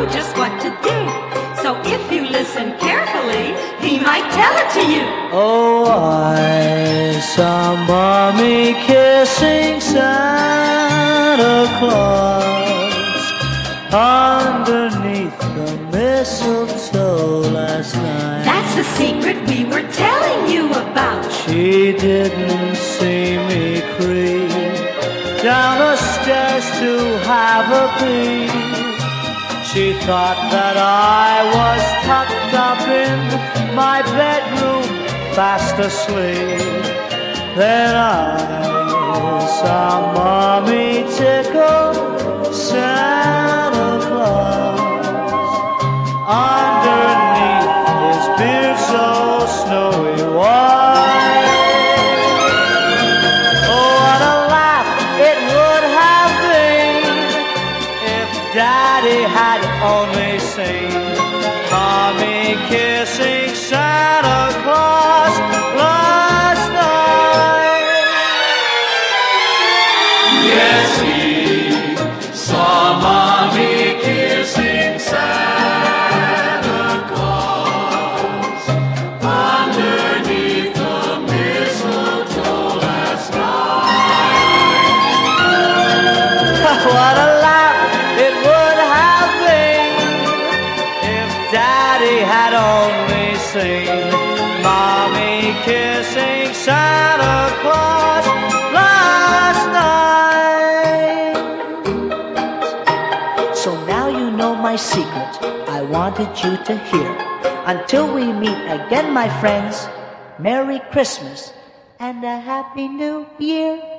know just what to do. So if you listen carefully, he might tell it to you. Oh, I saw Mommy kissing Santa Claus underneath the mistletoe last night. That's the secret we were telling you about. She didn't see me creep down the stairs to have a peep. She thought that I was tucked up in my bedroom, fast asleep. Then I saw Mommy tickle Santa Claus underneath his beard so snowy white. Oh, what a laugh it would have been if Daddy had only seen Mommy kissing Santa Claus last night. Yes, he saw Mommy kissing Santa Claus underneath the mistletoe last night. What a laugh it would have been if Daddy had only seen Mommy kissing Santa Claus last night. So now you know my secret I wanted you to hear. Until we meet again, my friends, Merry Christmas and a Happy New Year.